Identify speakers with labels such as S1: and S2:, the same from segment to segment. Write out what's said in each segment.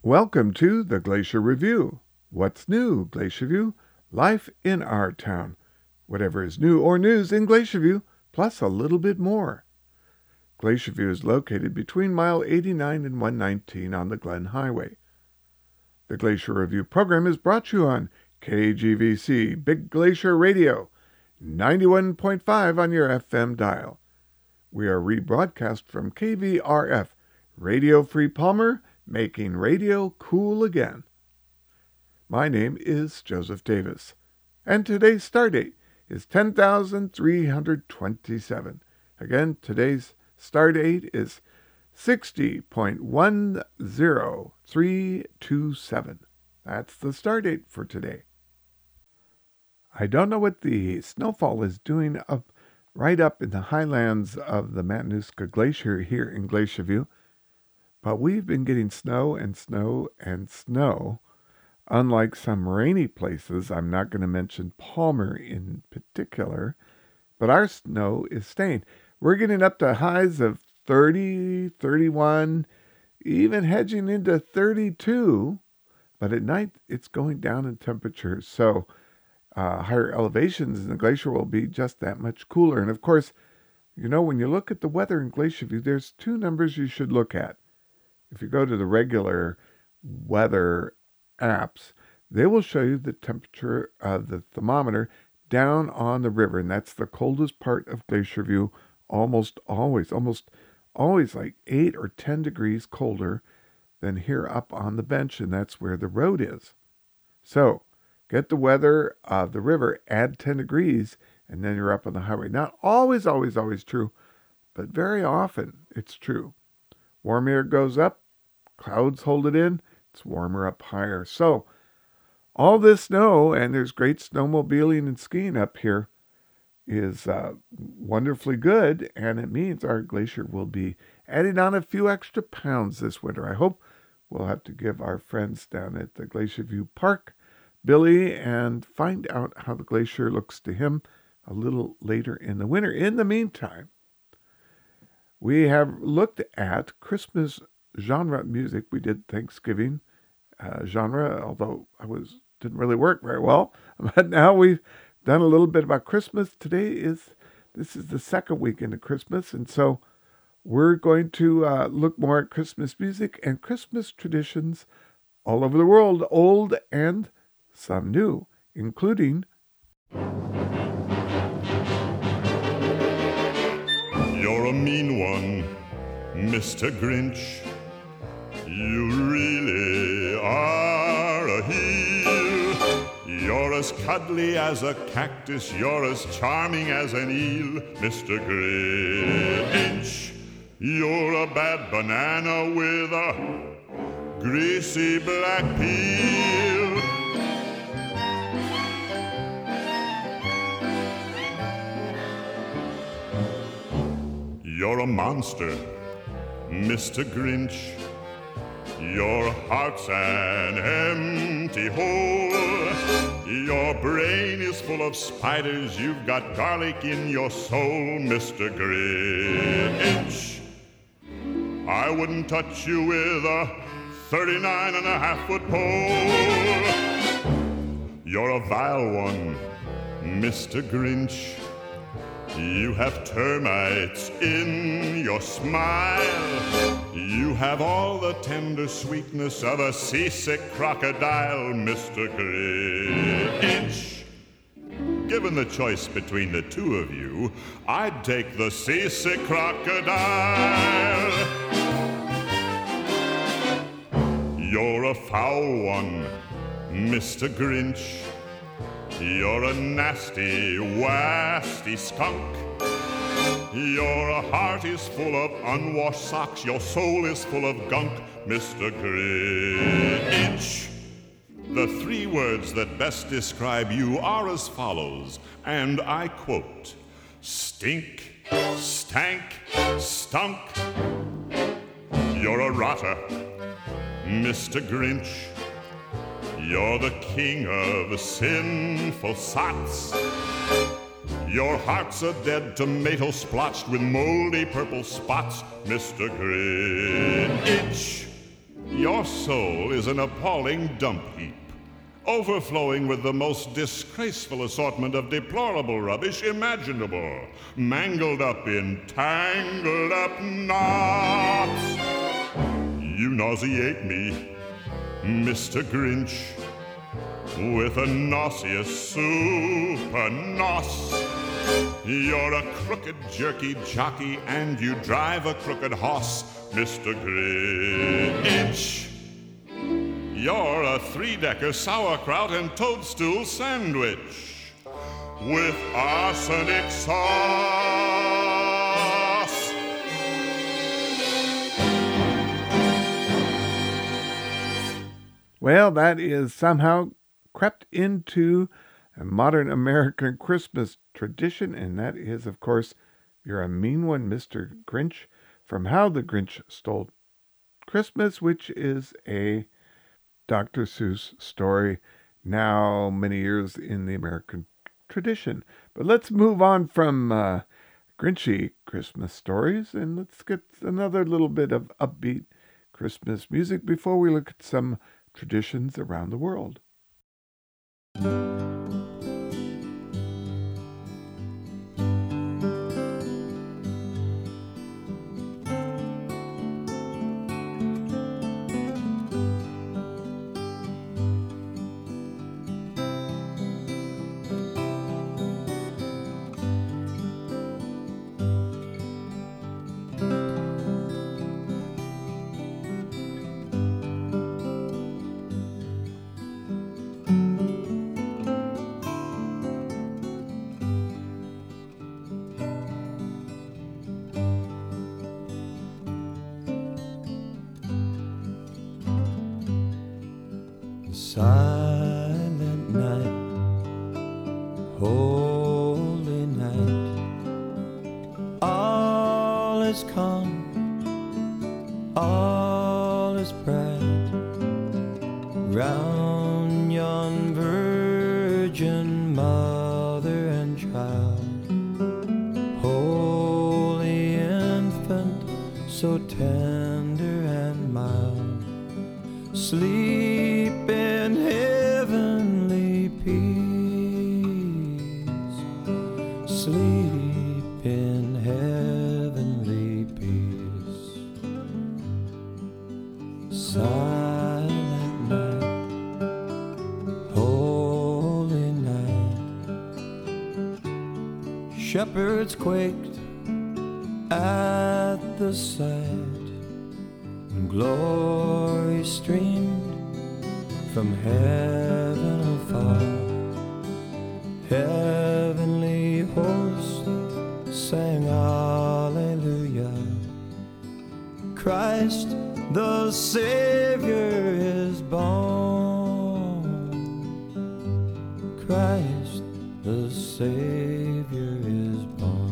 S1: Welcome to the Glacier Review. What's new, Glacierview? Life in our town. Whatever is new or news in Glacierview, plus a little bit more. Glacierview is located between mile 89 and 119 on the Glen Highway. The Glacier Review program is brought to you on KGVC Big Glacier Radio, 91.5 on your FM dial. We are rebroadcast from KVRF, Radio Free Palmer, making radio cool again. My name is Joseph Davis, and today's stardate is 10,327. Again, today's stardate is 60.10327. That's the stardate for today. I don't know what the snowfall is doing right up in the highlands of the Matanuska Glacier here in Glacierview, but we've been getting snow and snow and snow. Unlike some rainy places, I'm not going to mention Palmer in particular, but our snow is staying. We're getting up to highs of 30, 31, even hedging into 32, but at night it's going down in temperature, so higher elevations in the glacier will be just that much cooler. And of course, you know, when you look at the weather in Glacierview, there's two numbers you should look at. If you go to the regular weather apps, they will show you the temperature of the thermometer down on the river, and that's the coldest part of Glacierview, almost always like 8 or 10 degrees colder than here up on the bench, and that's where the road is. So, get the weather of the river, add 10 degrees, and then you're up on the highway. Not always true, but very often it's true. Warm air goes up, clouds hold it in, it's warmer up higher. So, all this snow, and there's great snowmobiling and skiing up here, is wonderfully good, and it means our glacier will be adding on a few extra pounds this winter. I hope we'll have to give our friends down at the Glacierview Park Billy and find out how the glacier looks to him a little later in the winter. In the meantime, we have looked at Christmas genre music. We did Thanksgiving genre, although didn't really work very well. But now we've done a little bit about Christmas. This is the second weekend of Christmas, and so we're going to look more at Christmas music and Christmas traditions all over the world, old and some new, including
S2: You're a mean one, Mr. Grinch. You really are a heel. You're as cuddly as a cactus. You're as charming as an eel, Mr. Grinch. You're a bad banana with a greasy black peel. You're a monster, Mr. Grinch. Your heart's an empty hole. Your brain is full of spiders. You've got garlic in your soul, Mr. Grinch. I wouldn't touch you with a 39.5-foot pole. You're a vile one, Mr. Grinch. You have termites in your smile. You have all the tender sweetness of a seasick crocodile, Mr. Grinch. Given the choice between the two of you, I'd take the seasick crocodile. You're a foul one, Mr. Grinch. You're a nasty, wasty skunk. Your heart is full of unwashed socks. Your soul is full of gunk, Mr. Grinch. The three words that best describe you are as follows, and I quote: stink, stank, stunk. You're a rotter, Mr. Grinch. You're the king of sinful sots. Your heart's a dead tomato splotched with moldy purple spots, Mr. Grinch. Your soul is an appalling dump heap, overflowing with the most disgraceful assortment of deplorable rubbish imaginable, mangled up in tangled up knots. You nauseate me, Mr. Grinch, with a nauseous super nos. You're a crooked jerky jockey and you drive a crooked horse, Mr. Grinch. You're a three-decker sauerkraut and toadstool sandwich with arsenic sauce.
S1: Well, that is somehow crept into a modern American Christmas tradition, and that is, of course, You're a Mean One, Mr. Grinch, from How the Grinch Stole Christmas, which is a Dr. Seuss story, now many years in the American tradition. But let's move on from Grinchy Christmas stories, and let's get another little bit of upbeat Christmas music before we look at some traditions around the world.
S3: Silent night, holy night, all is calm, all is bright, round yon virgin mother and child, holy infant, so tender and mild, sleep in heavenly peace, sleep in heavenly peace. Silent night, holy night, shepherds quaked at the sight, when glory streamed from heaven afar. Heavenly hosts sang Alleluia. Christ the Savior is born. Christ the Savior is born.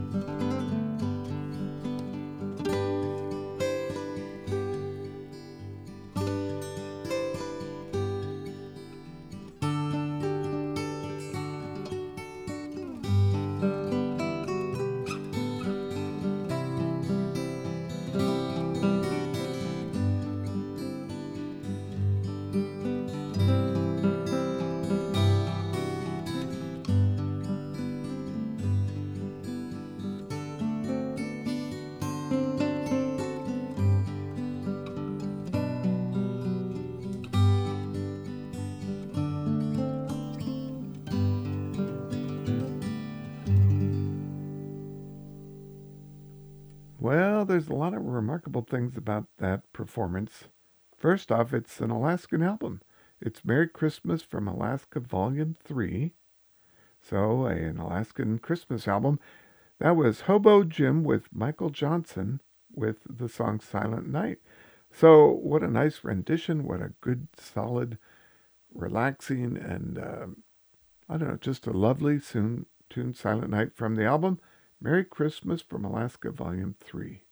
S1: Well, there's a lot of remarkable things about that performance. First off, it's an Alaskan album. It's Merry Christmas from Alaska Volume 3. So, an Alaskan Christmas album. That was Hobo Jim with Michael Johnson with the song Silent Night. So, what a nice rendition. What a good, solid, relaxing, and, I don't know, just a lovely tuned Silent Night from the album Merry Christmas from Alaska Volume 3.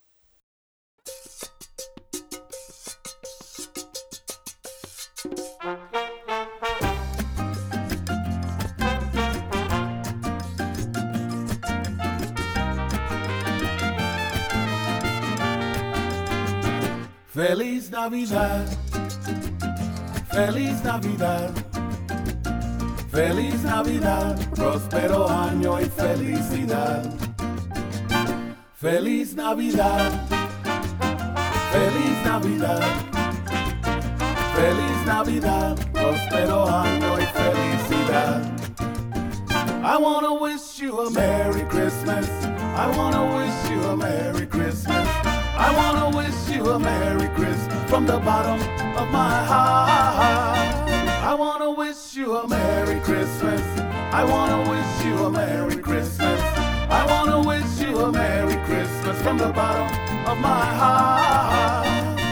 S4: Feliz Navidad, Feliz Navidad, Feliz Navidad, próspero año y felicidad. Feliz Navidad, Feliz Navidad, Feliz Navidad, próspero año y felicidad. I wanna wish you a Merry Christmas. I wanna wish you a Merry Christmas. I wanna wish you a Merry Christmas from the bottom of my heart. I wanna wish you a Merry Christmas. I wanna wish you a Merry Christmas. I wanna wish you a Merry Christmas from the bottom of my heart.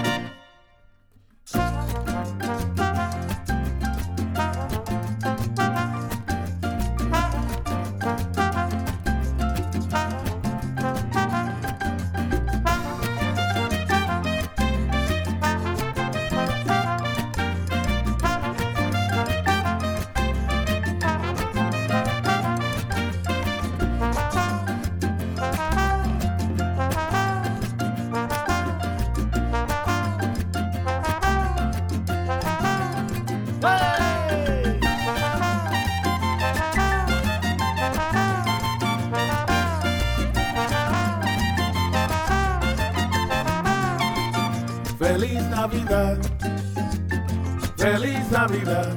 S4: Feliz Navidad, Feliz Navidad,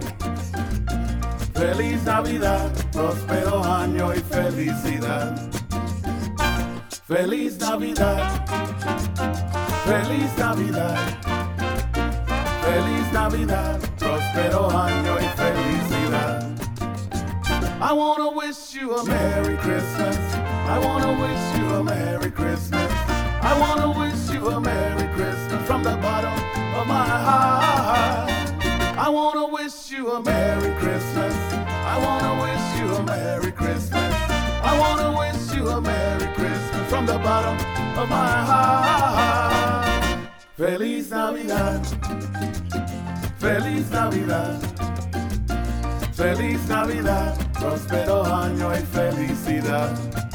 S4: Feliz Navidad, próspero año y felicidad. Feliz Navidad, Feliz Navidad, Feliz Navidad, próspero año y felicidad. I wanna wish you a Merry Christmas. I wanna wish you a Merry Christmas. I wanna wish you a Merry Christmas from the bottom of my heart. I wanna wish you a Merry Christmas. I wanna wish you a Merry Christmas. I wanna wish you a Merry Christmas from the bottom of my heart. Feliz Navidad, Feliz Navidad, Feliz Navidad, próspero año y felicidad.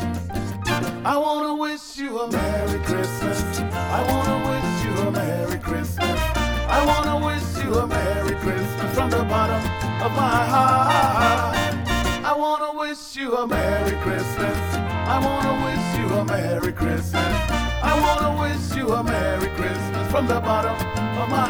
S4: I wanna wish you a Merry Christmas. I wanna wish you a Merry Christmas. I wanna wish you a Merry Christmas from the bottom of my heart. I wanna wish you a Merry Christmas. I wanna wish you a Merry Christmas. I wanna wish you a Merry Christmas from the bottom of my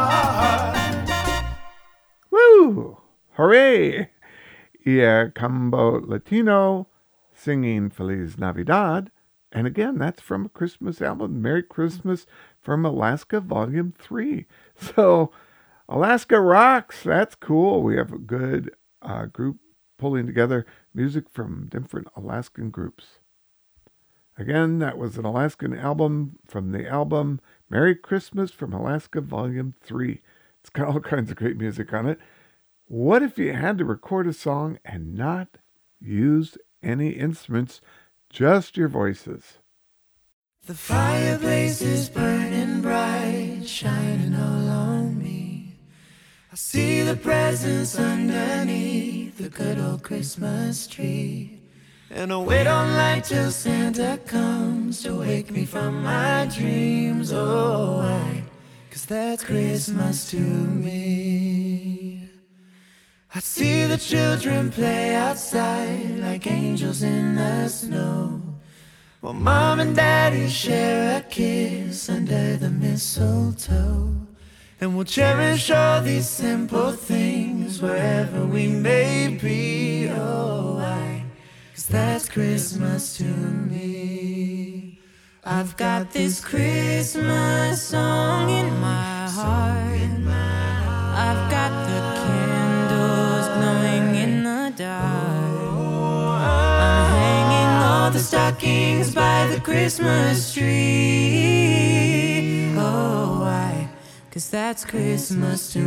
S4: heart.
S1: Woo! Hooray! Yeah, Combo Latino singing Feliz Navidad. And again, that's from a Christmas album, Merry Christmas from Alaska, Volume 3. So, Alaska rocks. That's cool. We have a good group pulling together music from different Alaskan groups. Again, that was an Alaskan album from the album Merry Christmas from Alaska, Volume 3. It's got all kinds of great music on it. What if you had to record a song and not use any instruments, just your voices?
S3: The fireplace is burning bright, shining all on me. I see the presents underneath the good old Christmas tree. And I wait all night till Santa comes to wake me from my dreams. Oh, why? 'Cause that's Christmas to me. I see the children play outside like angels in the snow, while Mom and Daddy share a kiss under the mistletoe. And we'll cherish all these simple things wherever we may be. Oh, why? 'Cause that's Christmas to me. I've got this Christmas song in my heart. I've got the candles glowing in the dark. I'm hanging all the stockings by the Christmas tree. Oh, why? 'Cause that's Christmas to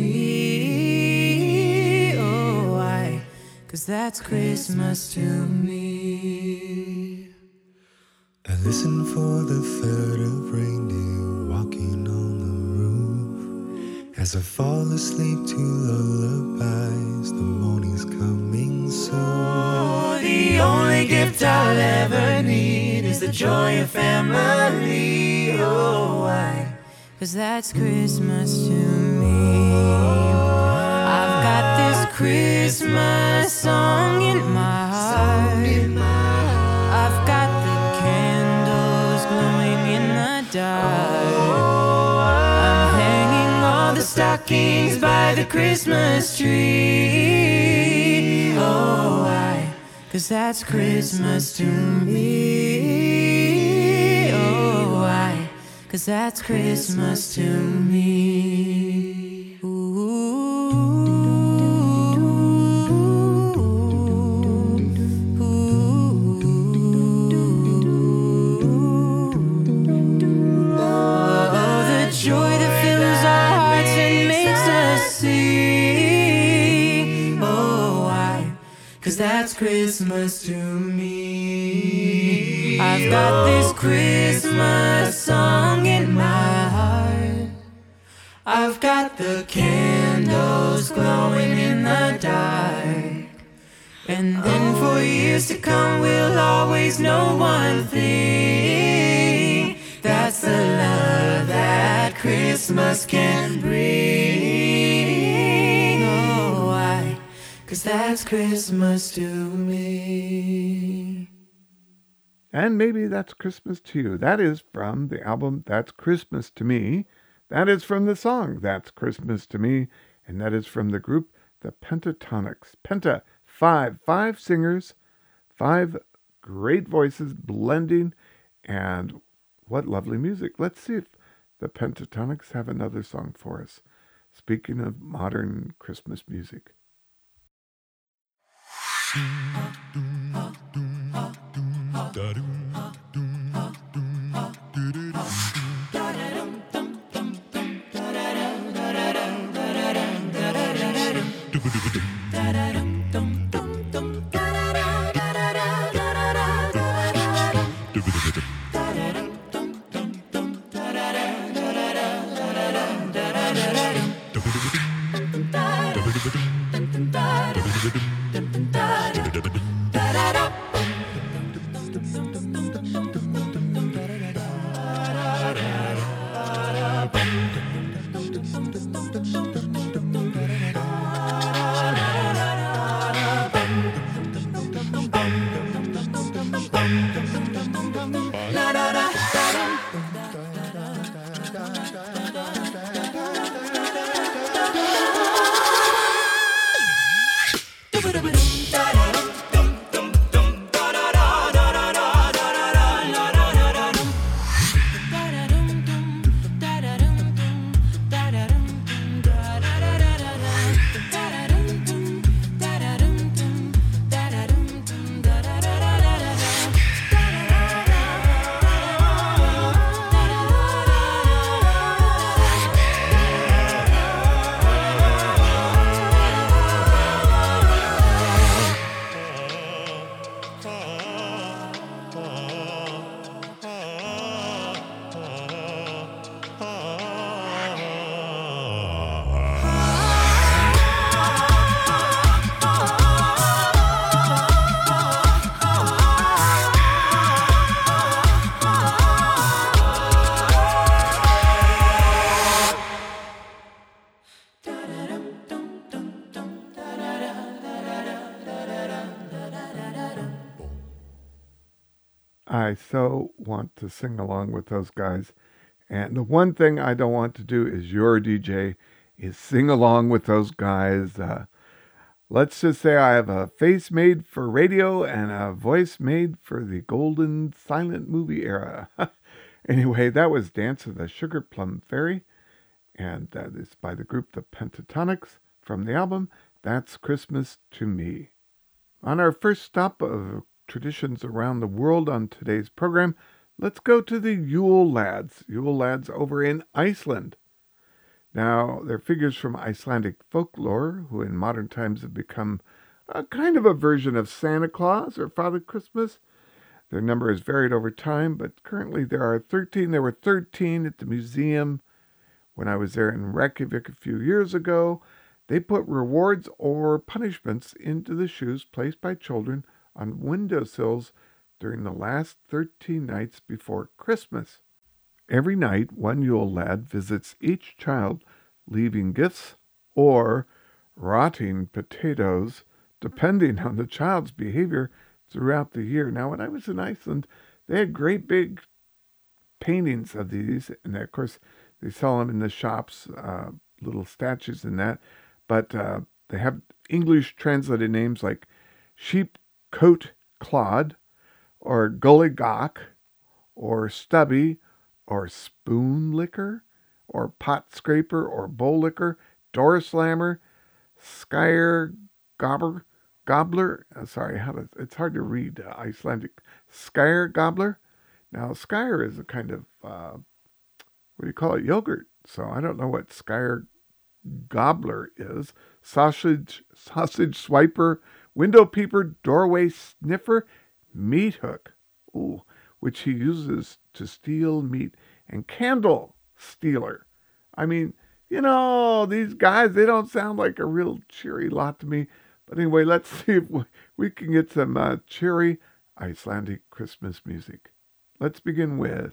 S3: me. Oh, why? 'Cause that's Christmas to me.
S5: I listen for the third of reindeer walking on the roof. As I fall asleep to lullabies, the morning's coming soon.
S3: Oh, the only gift I'll ever need is the joy of family. Oh, why? 'cause that's Christmas to me. I've got this Christmas song in my heart. I've got the candles glowing in the dark. I'm hanging all the stockings by the Christmas tree. Oh, why? 'Cause that's Christmas to me. Oh, why? 'Cause that's Christmas to me. Oh, the joy that fills our hearts and makes us sing. Oh, why? 'Cause that's Christmas to me. I've got this Christmas song in my heart. I've got the candles glowing in the dark. And then for years to come we'll always know one thing. That's the love that Christmas can bring. Oh, why? 'Cause that's Christmas to me.
S1: And maybe that's Christmas to you. That is from the album That's Christmas to Me. That is from the song That's Christmas to Me. And that is from the group The Pentatonics. Penta, five singers, 5 great voices blending, and what lovely music. Let's see if the Pentatonics have another song for us. Speaking of modern Christmas music. I so want to sing along with those guys. And the one thing I don't want to do is your DJ is sing along with those guys. Let's just say I have a face made for radio and a voice made for the golden silent movie era. Anyway, that was Dance of the Sugar Plum Fairy. And that is by the group The Pentatonics from the album That's Christmas to Me. On our first stop of traditions around the world on today's program, let's go to the Yule Lads. Yule Lads over in Iceland. Now, they're figures from Icelandic folklore who in modern times have become a kind of a version of Santa Claus or Father Christmas. Their number has varied over time, but currently there are 13. There were 13 at the museum when I was there in Reykjavik a few years ago. They put rewards or punishments into the shoes placed by children on windowsills during the last 13 nights before Christmas. Every night, one Yule lad visits each child, leaving gifts or rotting potatoes, depending on the child's behavior throughout the year. Now, when I was in Iceland, they had great big paintings of these, and of course, they sell them in the shops, little statues and that. But they have English translated names like Sheep Coat Clod, or Gully Gawk, or Stubby, or Spoon Licker, or Pot Scraper, or Bowl Licker, Door Slammer, Skyer Gobbler. Sorry, it's hard to read Icelandic. Skyer Gobbler. Now, Skyer is a kind of, what do you call it, yogurt. So I don't know what Skyer Gobbler is. Sausage Swiper, Window Peeper, Doorway Sniffer, Meat Hook, ooh, which he uses to steal meat, and Candle Stealer. I mean, these guys, they don't sound like a real cheery lot to me. But anyway, let's see if we can get some cheery Icelandic Christmas music. Let's begin with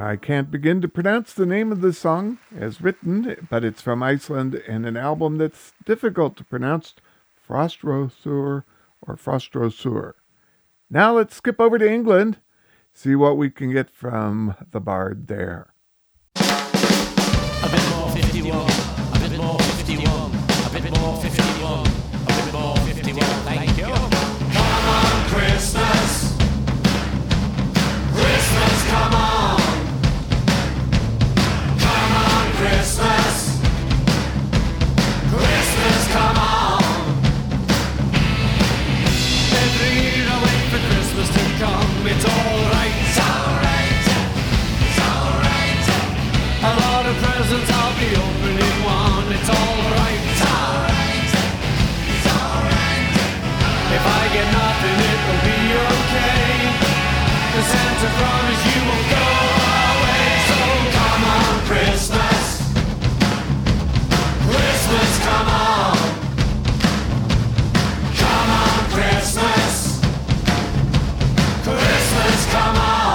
S1: I can't begin to pronounce the name of the song as written, but it's from Iceland and an album that's difficult to pronounce, Frostrosur or Frostrosur. Now let's skip over to England, see what we can get from the bard there.
S6: A bit more 51, a bit more 51, a bit more 51, a bit more 51, thank you. Come on, Christmas, Christmas, come on. Come on, Christmas, Christmas, come on. Every year I wait for Christmas to come, it's alright, it's alright, it's alright. A lot of presents, I'll be opening one, it's alright, it's alright, it's alright. If I get nothing, it'll be okay. The Santa promise you won't go away. So come on, Christmas, Christmas, come on. Come on, Christmas, Christmas, come on.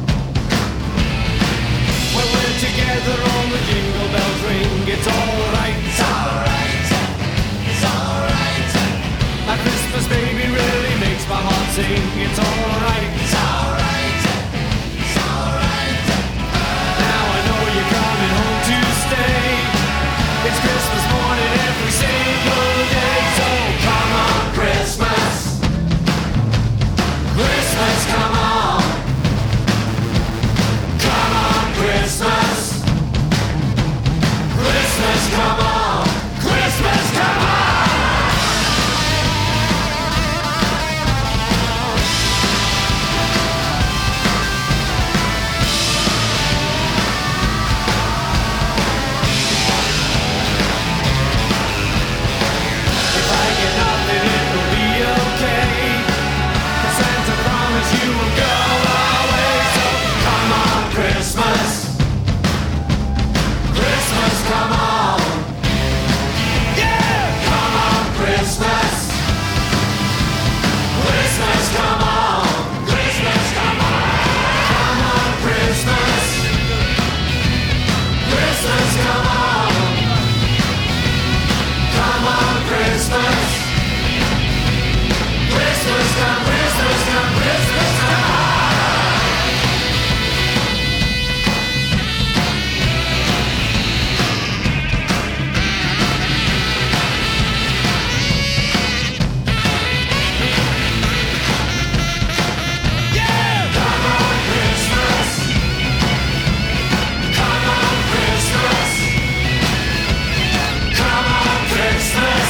S6: When we're together, all the jingle bells ring. It's alright, it's alright, it's alright. A Christmas baby really makes my heart sing. It's alright, it's alright, it's alright. Now I know you're coming home to stay. It's Christmas morning every single day. So come on, Christmas, Christmas, come on. Come on, Christmas, Christmas, come on. Christmas, come on. If I get nothing, it'll be okay. The Santa promise you will go away. So come on, Christmas, Christmas, come on. Yeah! Come on, Christmas, Christmas, come on. Christmas, come on. Come on, Christmas, Christmas, come on. Come on, Christmas, Christmas, come, Christmas, come, Christmas, come. Yeah! Come on, Christmas, come on, Christmas, come on, Christmas.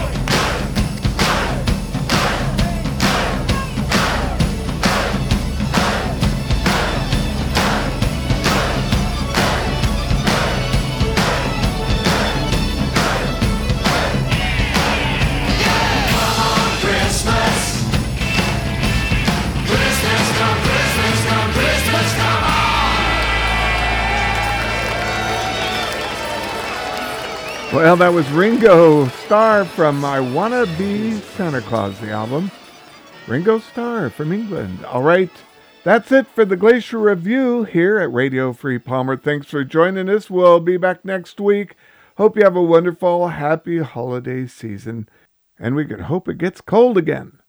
S6: Come on, Christmas, Christmas, come, Christmas, come, Christmas, come on.
S1: Well, that was Ringo Starr from I Wanna Be Santa Claus, the album. Ringo Starr from England. All right, that's it for the Glacier Review here at Radio Free Palmer. Thanks for joining us. We'll be back next week. Hope you have a wonderful, happy holiday season, and we can hope it gets cold again.